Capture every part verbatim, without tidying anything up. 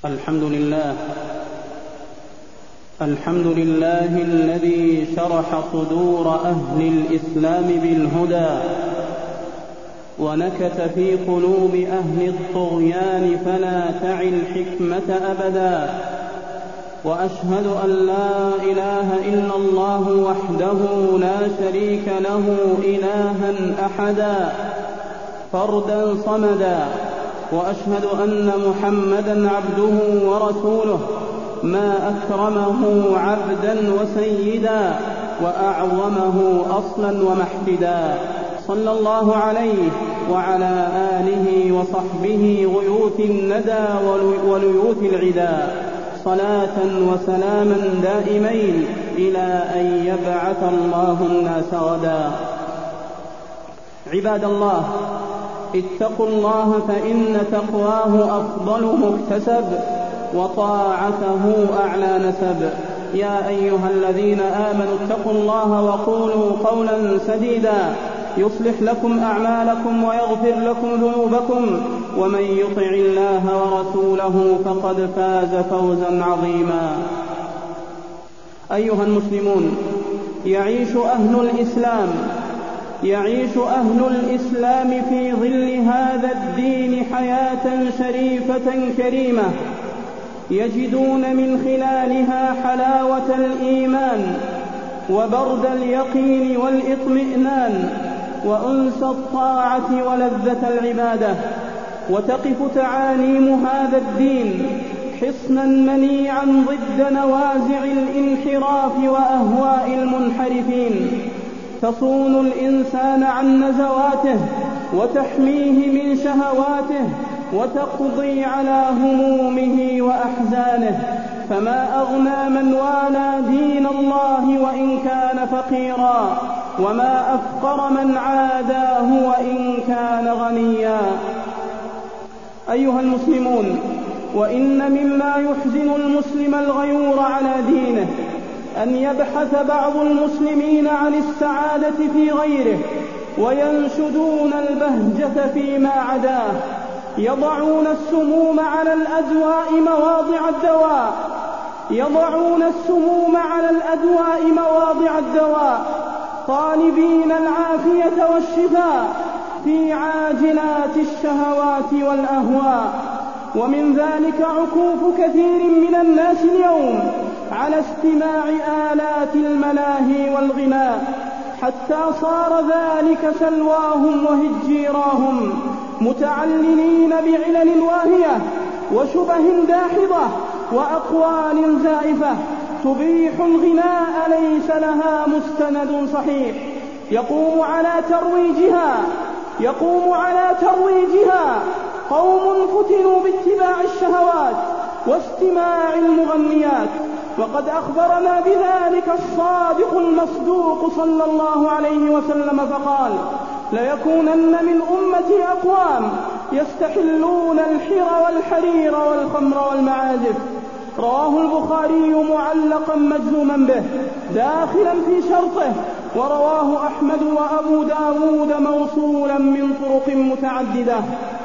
الحمد لله الحمد لله الذي شرح صدور أهل الإسلام بالهدى ونكت في قلوب أهل الطغيان فلا تعي الحكمة أبدا. وأشهد أن لا إله إلا الله وحده لا شريك له إلها أحدا فردا صمدا. وأشهد أن محمدا عبده ورسوله ما أكرمه عبدا وسيدا وأعظمه أصلا ومحفدا. صلى الله عليه وعلى آله وصحبه غيوث الندى وليوث العدا صلاة وسلاما دائمين إلى أن يبعث الله الناس غدا. عباد الله، اتقوا الله فإن تقواه أفضل مكتسب وطاعته أعلى نسب. يا أيها الذين آمنوا اتقوا الله وقولوا قولا سديدا يصلح لكم أعمالكم ويغفر لكم ذنوبكم ومن يطع الله ورسوله فقد فاز فوزا عظيما. أيها المسلمون، يعيش أهل الإسلام يعيش أهل الإسلام في ظل هذا الدين حياة شريفة كريمة يجدون من خلالها حلاوة الإيمان وبرد اليقين والإطمئنان وأنس الطاعة ولذة العبادة. وتقف تعاليم هذا الدين حصنا منيعا ضد نوازع الانحراف وأهواء المنحرفين، تصون الإنسان عن نزواته وتحميه من شهواته وتقضي على همومه وأحزانه. فما أغنى من والى دين الله وإن كان فقيرا، وما أفقر من عاداه وإن كان غنيا. أيها المسلمون، وإن مما يحزن المسلم الغيور على دينه أن يبحث بعض المسلمين عن السعادة في غيره وينشدون البهجة فيما عداه، يضعون السموم على الأدواء مواضع الدواء يضعون السموم على الأدواء مواضع الدواء طالبين العافية والشفاء في عاجلات الشهوات والأهواء. ومن ذلك عكوف كثير من الناس اليوم على استماع آلات الملاهي والغناء، حتى صار ذلك سلواهم وهجيراهم، متعللين بعلل واهية وشبه داحضة وأقوال زائفة تبيح الغناء ليس لها مستند صحيح يقوم على ترويجها يقوم على ترويجها قوم فتنوا باتباع الشهوات واستماع المغنيات. وقد أخبرنا بذلك الصادق المصدوق صلى الله عليه وسلم فقال: ليكونن من أمتي أقوام يستحلون الحر والحرير والخمر والمعازف. رواه البخاري معلقا مجزوما به داخلا في شرطه، ورواه أحمد وأبو داود موصولا من طرق متعددة.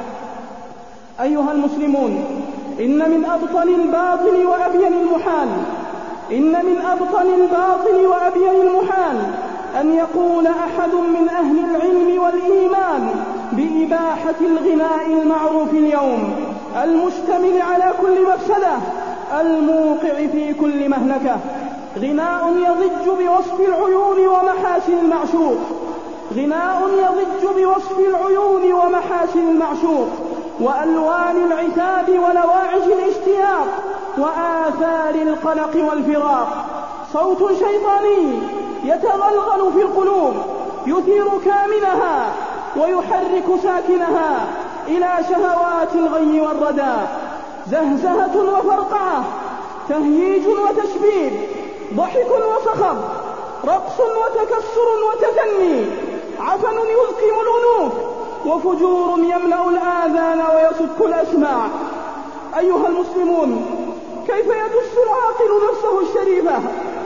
أيها المسلمون، إن من أبطل الباطل وأبين المحال إن من أبطل الباطل وأبين المحال أن يقول أحد من أهل العلم والإيمان بإباحة الغناء المعروف اليوم المشتمل على كل مفسدة الموقع في كل مهلكة، غناء يضج بوصف العيون ومحاسن المعشوق غناء يضج بوصف العيون ومحاسن المعشوق وألوان العتاب ولواعج الاشتياق وآثار القلق والفراق. صوت شيطاني يتغلغل في القلوب يثير كامنها ويحرك ساكنها إلى شهوات الغي والردى، زهزهة وفرقعة، تهييج وتشبيب، ضحك وصخب، رقص وتكسر وتثني، عفن يلقم الأنوف، وفجور يملأ الآذان ويصك الأسماع. أيها المسلمون، كيف يدس العاقل نفسه الشريفة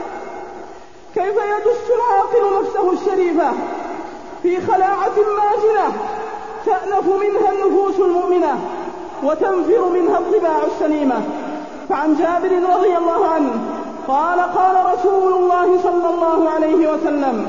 كيف يدس العاقل نفسه الشريفة في خلاعة ماجنة تأنف منها النفوس المؤمنة، وتنفر منها الطباع السليمة. فعن جابر رضي الله عنه قال قال رسول الله صلى الله عليه وسلم: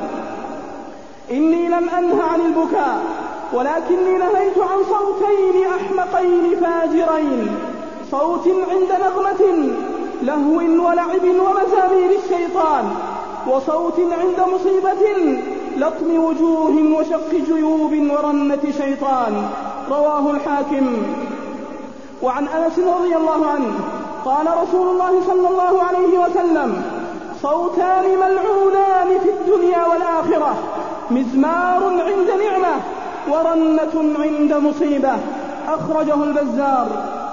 إني لم أنه عن البكاء ولكني نهيت عن صوتين أحمقين فاجرين، صوت عند نغمة لهو ولعب ومزامير الشيطان، وصوت عند مصيبة لطم وجوه وشق جيوب ورنة شيطان. رواه الحاكم. وعن أنس رضي الله عنه قال رسول الله صلى الله عليه وسلم: صوتان ملعونان في الدنيا والآخرة، مزمار عند نعمة ورنة عند مصيبة. أخرجه البزار.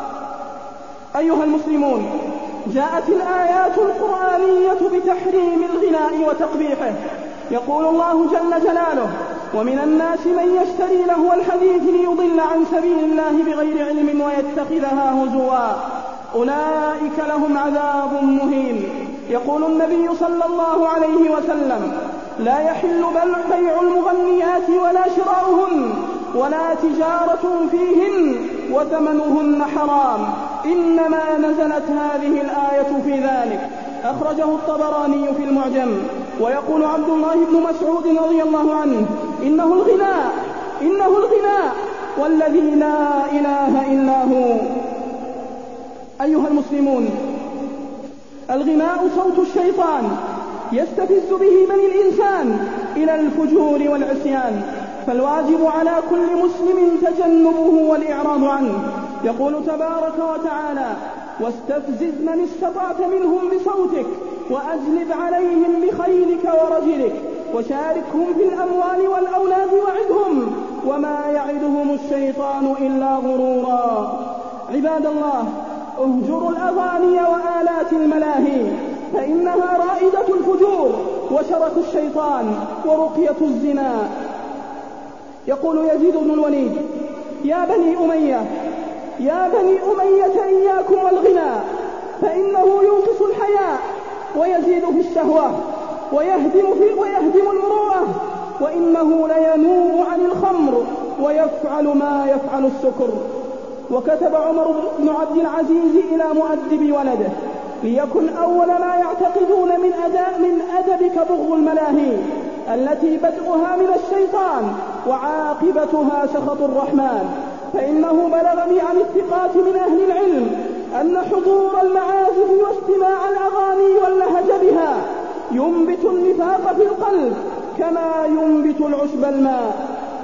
أيها المسلمون، جاءت الآيات القرآنية بتحريم الغناء وتقبيحه. يقول الله جل جلاله: ومن الناس من يشتري لهو الحديث ليضل عن سبيل الله بغير علم ويتخذها هزوا، أولئك لهم عذاب مهين. يقول النبي صلى الله عليه وسلم: لا يحل بيع المغنيات ولا شراؤهن ولا تجارة فيهن وثمنهن حرام، إنما نزلت هذه الآية في ذلك. أخرجه الطبراني في المعجم. ويقول عبد الله بن مسعود رضي الله عنه: إنه الغناء إنه الغناء والذي لا إله إلا هو. أيها المسلمون، الغناء صوت الشيطان يستفز به من الإنسان إلى الفجور والعصيان، فالواجب على كل مسلم تجنبه والإعراض عنه. يقول تبارك وتعالى: واستفزز من استطعت منهم بصوتك وأجلب عليهم بخيلك ورجلك وشاركهم في الأموال والأولاد وعدهم وما يعدهم الشيطان إلا غرورا. عباد الله، اهجروا الأغاني وآلات الملاهي، فإنها رائدة الفجور وشرك الشيطان ورقية الزنا. يقول يزيد بن الوليد: يا بني أمية يا بني أمية إياكم والغناء، فإنه ينقص الحياء ويزيد في الشهوة ويهدم, في ويهدم المروءة، وإنه لينوب عن الخمر ويفعل ما يفعل السكر. وكتب عمر بن عبد العزيز إلى مؤدب ولده: ليكن أول ما يعتقدون من أداء من أدبك بغض الملاهي التي بدءها من الشيطان وعاقبتها سخط الرحمن، فإنه بلغني عن الثقات من أهل العلم أن حضور المعازف واستماع الأغاني واللهج بها ينبت النفاق في القلب كما ينبت العشب الماء.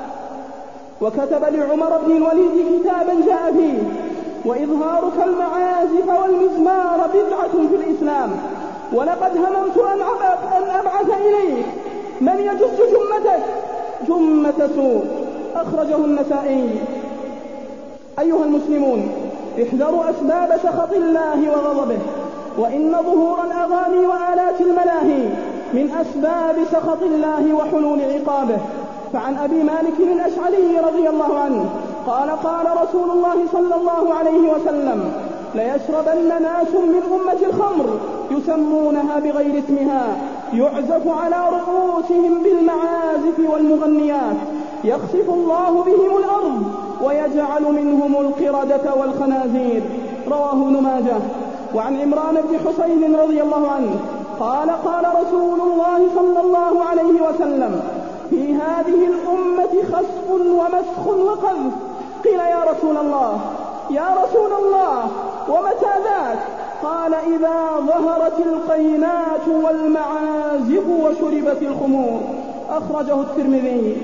وكتب لعمر بن الوليد كتابا جاء فيه: وإظهارك المعازف والمزمار بدعة في الإسلام، ولقد هممت أن أبعث إليك من يجس جمتك جمة سوء. أخرجه النسائي. أيها المسلمون، احذروا أسباب سخط الله وغضبه، وإن ظهور الأغاني وآلات الملاهي من أسباب سخط الله وحلول عقابه. فعن أبي مالك الأشعري رضي الله عنه قال قال رسول الله صلى الله عليه وسلم: ليشربن ناس من أمة الخمر يسمونها بغير اسمها، يعزف على رؤوسهم بالمعازف والمغنيات، يخسف الله بهم الأرض ويجعل منهم القردة والخنازير. رواه ابن ماجه. وعن عمران بن حسين رضي الله عنه قال قال رسول الله صلى الله عليه وسلم: في هذه الأمة خسف ومسخ وقذف. قيل: يا رسول الله يا رسول الله ومتى ذاك؟ قال: إذا ظهرت القينات والمعازف وشربت الخمور. أخرجه الترمذي.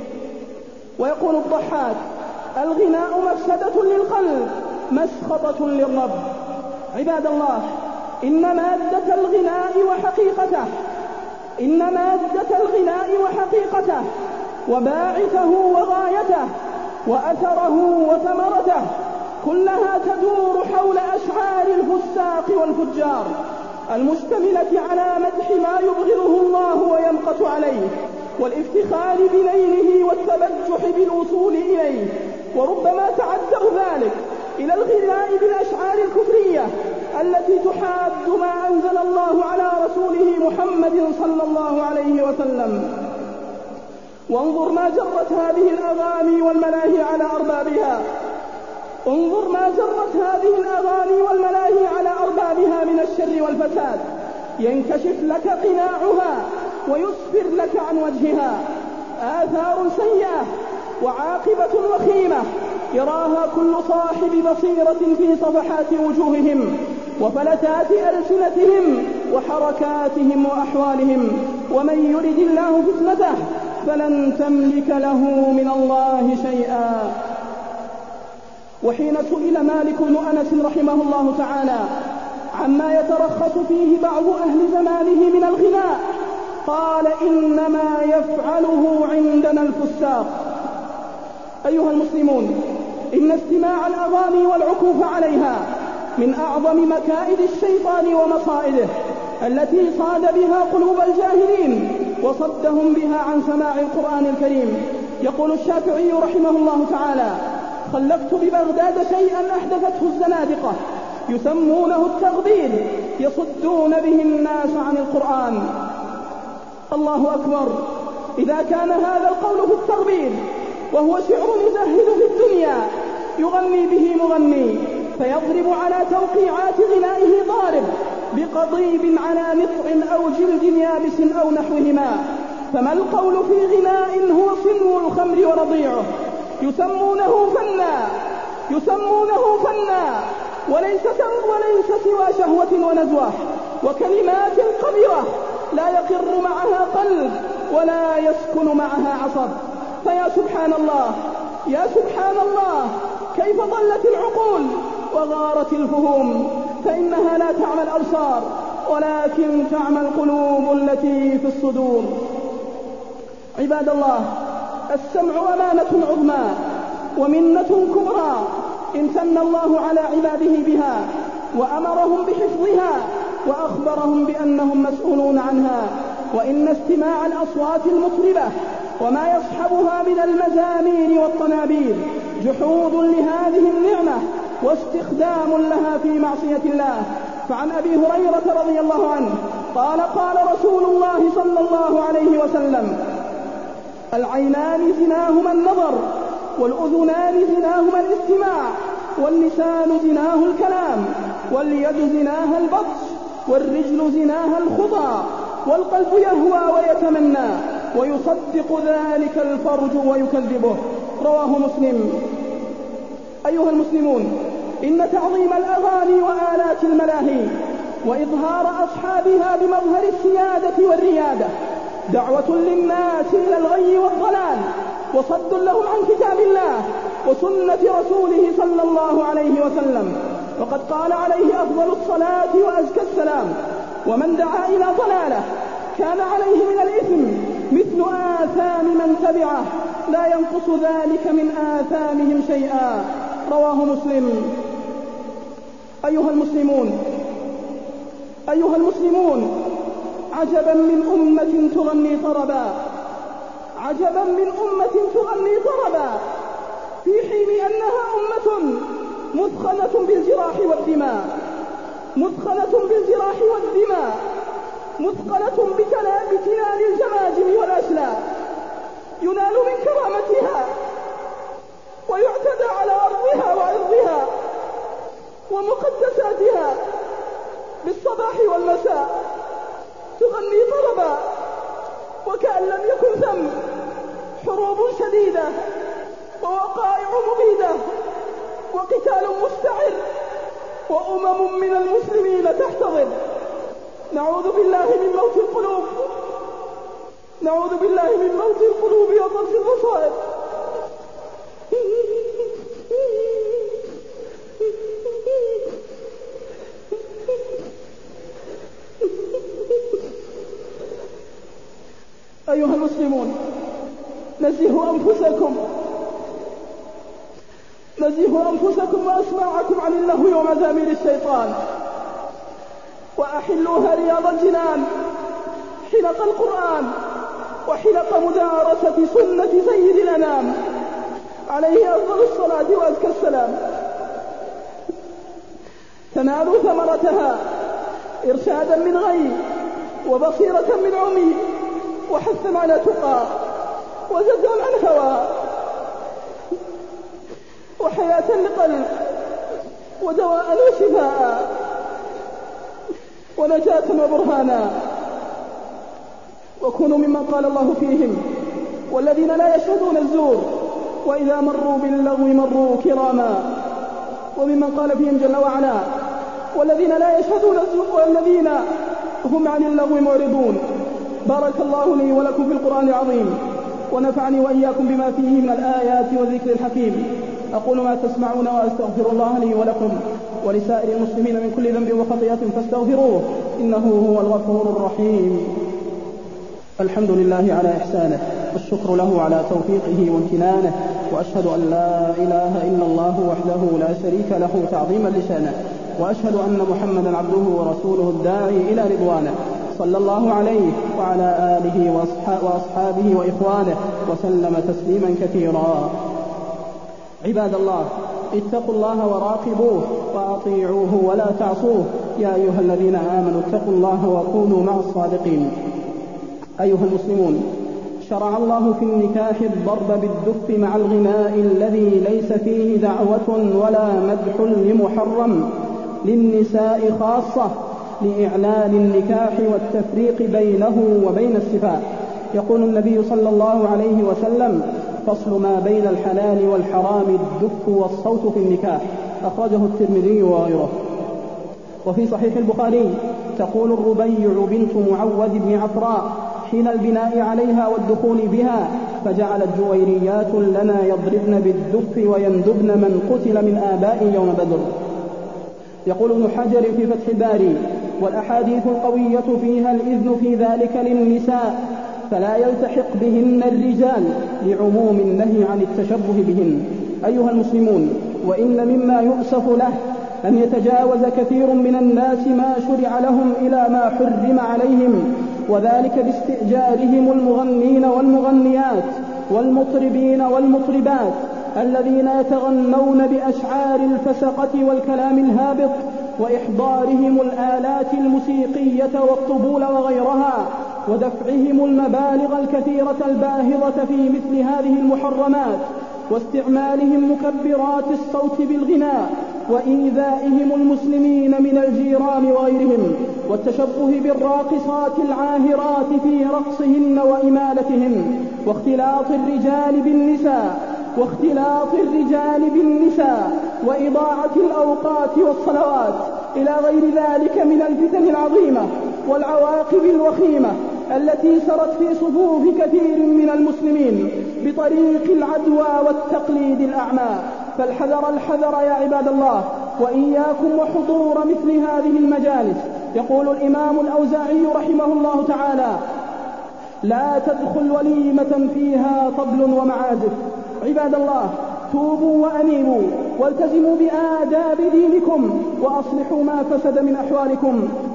ويقول الضحاك: الغناء مفسدة للقلب مسخطة للرب. عباد الله، إن مادة الغناء وحقيقته إن مادة الغناء وحقيقته وباعثه وغايته وأثره وثمرته كلها تدور حول أشعار الفساق والفجار المشتملة على مدح ما يبغضه الله ويمقت عليه، والافتخار بنيله والتبجح بالوصول إليه. وربما تعدوا ذلك إلى الغناء بالأشعار الكفرية التي تحاد ما أنزل الله على رسوله محمد صلى الله عليه وسلم. وانظر ما جرت هذه الأغاني والملاهي على أربابها انظر ما جرت هذه الأغاني والملاهي على أربابها من الشر والفساد، ينكشف لك قناعها ويسفر لك عن وجهها آثار سيئة وعاقبة وخيمة يراها كل صاحب بصيرة في صفحات وجوههم وفلتات ألسنتهم وحركاتهم وأحوالهم. ومن يرد الله فتنته فلن تملك له من الله شيئا. وحين سئل مالك بن أنس رحمه الله تعالى عما يترخص فيه بعض أهل زمانه من الغناء قال إنما يفعله عندنا الفساق. أيها المسلمون، إن استماع الأغاني والعكوف عليها من أعظم مكائد الشيطان ومصائده التي صاد بها قلوب الجاهلين وصدهم بها عن سماع القرآن الكريم. يقول الشافعي رحمه الله تعالى: خلقت ببغداد شيئا أحدثته الزنادقة يسمونه التغبير يصدون به الناس عن القرآن. الله أكبر! إذا كان هذا القول في التغبير وهو شعر يزهد في الدنيا يغني به مغني فيضرب على توقيعات غنائه ضارب بقضيب على نطع أو جلد يابس أو نحوهما، فما القول في غناء هو صنو الخمر ورضيعه يسمونه فنا يسمونه فنا وليس, وليس سوى شهوة ونزوة وكلمات قبيرة لا يقر معها قلب ولا يسكن معها عصب. فيا سبحان الله يا سبحان الله كيف ضلت العقول وغارت الفهوم، فإنها لا تعمى الأبصار ولكن تعمى القلوب التي في الصدور. عباد الله، السمع أمانة عظمى ومنة كبرى امتن الله على عباده بها وأمرهم بحفظها وأخبرهم بأنهم مسؤولون عنها. وإن استماع الأصوات المطربة وما يصحبها من المزامير والطنابير جحود لهذه النعمة واستخدام لها في معصية الله. فعن أبي هريرة رضي الله عنه قال: قال رسول الله صلى الله عليه وسلم: العينان زناهما النظر، والأذنان زناهما الاستماع، واللسان زناه الكلام، واليد زناها البطش، والرجل زناها الخطى، والقلب يهوى ويتمنى، ويصدق ذلك الفرج ويكذبه. رواه مسلم. أيها المسلمون، إن تعظيم الأغاني وآلات الملاهي وإظهار أصحابها بمظهر السيادة والريادة دعوة للناس إلى الغي والضلال وصد لهم عن كتاب الله وسنة رسوله صلى الله عليه وسلم. وقد قال عليه أفضل الصلاة وأزكى السلام: ومن دعا إلى ضلالة كان عليه من الإثم مثل آثام من تبعه لا ينقص ذلك من آثامهم شيئا. رواه مسلم. أيها المسلمون أيها المسلمون عجبا من أمة تغني طربا عجبا من أمة تغني طربا في حين أنها أمة مثخنة بالجراح والدماء مثخنة بالجراح والدماء مثقلة بتنال الجماجم والأسلاء، ينال من كرامتها ويعتدى على أرضها وعرضها ومقدساتها بالصباح والمساء، تغني طربا وكأن لم يكن ثم حروب شديدة ووقائع مبيدة وقتال مستعر وأمم من المسلمين تحتضر. نعوذ بالله من موت القلوب نعوذ بالله من موت القلوب وطرس البصائر. أيها المسلمون، نزهوا أنفسكم نزهوا أنفسكم وأسماعكم عن اللهو ومزامير الشيطان، وأحلوها رياض الجنان، حلق القرآن وحلق مدارسة سنة سيد الأنام عليه أفضل الصلاة وأزكى السلام. تنالوا ثمرتها إرشادا من غي وبصيرة من عمي وحثا على تقى وزدا عن هوى وحياة لقلب ودواء وشفاء ونجاة وبرهانا. وكونوا ممن قال الله فيهم: والذين لا يشهدون الزور وإذا مروا باللغو مروا كراما. وممن قال فيهم جل وعلا: والذين لا يشهدون الزور والذين هم عن اللغو معرضون. بارك الله لي ولكم في القرآن العظيم، ونفعني وإياكم بما فيه من الآيات والذكر الحكيم. أقول ما تسمعون وأستغفر الله لي ولكم ولسائر المسلمين من كل ذنب وخطيئة فاستغفروه إنه هو الغفور الرحيم. الحمد لله على إحسانه، والشكر له على توفيقه وامتنانه، وأشهد أن لا إله إلا الله وحده لا شريك له تعظيما لشانه، وأشهد أن محمدا عبده ورسوله الداعي إلى رضوانه، صلى الله عليه وعلى آله وأصحابه وإخوانه وسلم تسليما كثيرا. عباد الله، اتقوا الله وراقبوه وأطيعوه ولا تعصوه. يا أيها الذين آمنوا اتقوا الله وكونوا مع الصادقين. أيها المسلمون، شرع الله في النكاح الضرب بالدف مع الغناء الذي ليس فيه دعوة ولا مدح لمحرم للنساء خاصة، لإعلان النكاح والتفريق بينه وبين السفاح. يقول النبي صلى الله عليه وسلم: فصل ما بين الحلال والحرام الدف والصوت في النكاح. أخرجه الترمذي وغيره. وفي صحيح البخاري تقول الربيع بنت معوذ بن عفراء حين البناء عليها والدخول بها: فجعلت جويريات لنا يضربن بالدف ويندبن من قتل من آباء يوم بدر. يقول ابن حجر في فتح الباري: والأحاديث القوية فيها الإذن في ذلك للنساء، فلا يلتحق بهن الرجال لعموم النهي عن التشبه بهن. أيها المسلمون، وإن مما يؤسف له أن يتجاوز كثير من الناس ما شرع لهم إلى ما حرم عليهم، وذلك باستئجارهم المغنين والمغنيات والمطربين والمطربات الذين يتغنون بأشعار الفسقة والكلام الهابط، وإحضارهم الآلات الموسيقية والطبول وغيرها، ودفعهم المبالغ الكثيرة الباهظة في مثل هذه المحرمات، واستعمالهم مكبرات الصوت بالغناء، وإيذائهم المسلمين من الجيران وغيرهم، والتشبه بالراقصات العاهرات في رقصهن وإمالتهن، واختلاط الرجال بالنساء واختلاط الرجال بالنساء وإضاعة الأوقات والصلوات إلى غير ذلك من الفتن العظيمة والعواقب الوخيمة التي سرت في صفوف كثير من المسلمين بطريق العدوى والتقليد الأعمى. فالحذر الحذر يا عباد الله، وإياكم وحضور مثل هذه المجالس. يقول الإمام الأوزاعي رحمه الله تعالى: لا تدخل وليمة فيها طبل ومعازف. عباد الله، توبوا وأنيبوا والتزموا بآداب دينكم وأصلحوا ما فسد من أحوالكم،